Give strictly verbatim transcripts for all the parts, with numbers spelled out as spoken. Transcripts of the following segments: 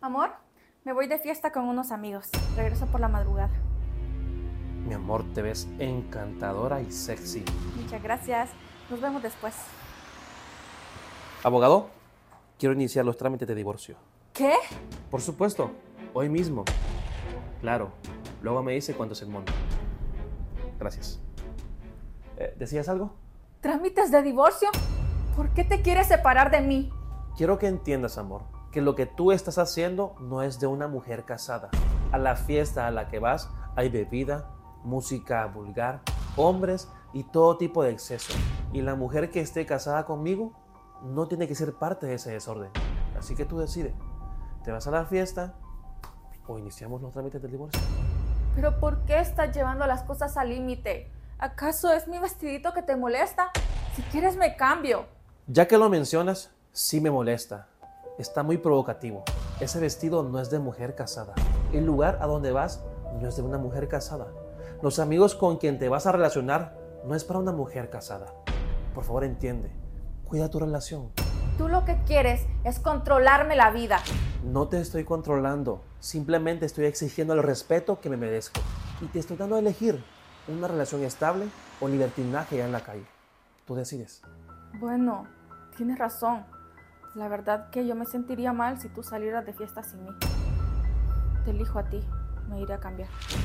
Amor, me voy de fiesta con unos amigos. Regreso por la madrugada. Mi amor, te ves encantadora y sexy. Muchas gracias. Nos vemos después. Abogado, quiero iniciar los trámites de divorcio. ¿Qué? Por supuesto, hoy mismo. Claro, luego me dice cuánto es el monto. Gracias. Eh, ¿Decías algo? ¿Trámites de divorcio? ¿Por qué te quieres separar de mí? Quiero que entiendas, amor, que lo que tú estás haciendo no es de una mujer casada. A la fiesta a la que vas hay bebida, música vulgar, hombres y todo tipo de exceso. Y la mujer que esté casada conmigo no tiene que ser parte de ese desorden. Así que tú decides. ¿Te vas a la fiesta o iniciamos los trámites del divorcio? ¿Pero por qué estás llevando las cosas al límite? ¿Acaso es mi vestidito que te molesta? Si quieres me cambio. Ya que lo mencionas, sí me molesta. Está muy provocativo. Ese vestido no es de mujer casada. El lugar a donde vas no es de una mujer casada. Los amigos con quien te vas a relacionar no es para una mujer casada. Por favor, entiende. Cuida tu relación. Tú lo que quieres es controlarme la vida. No te estoy controlando. Simplemente estoy exigiendo el respeto que me merezco. Y te estoy dando a elegir una relación estable o libertinaje ya en la calle. Tú decides. Bueno, tienes razón. La verdad que yo me sentiría mal si tú salieras de fiesta sin mí. Te elijo a ti. Me iré a cambiar.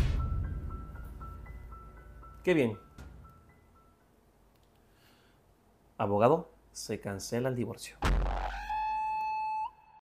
Qué bien. Abogado, se cancela el divorcio.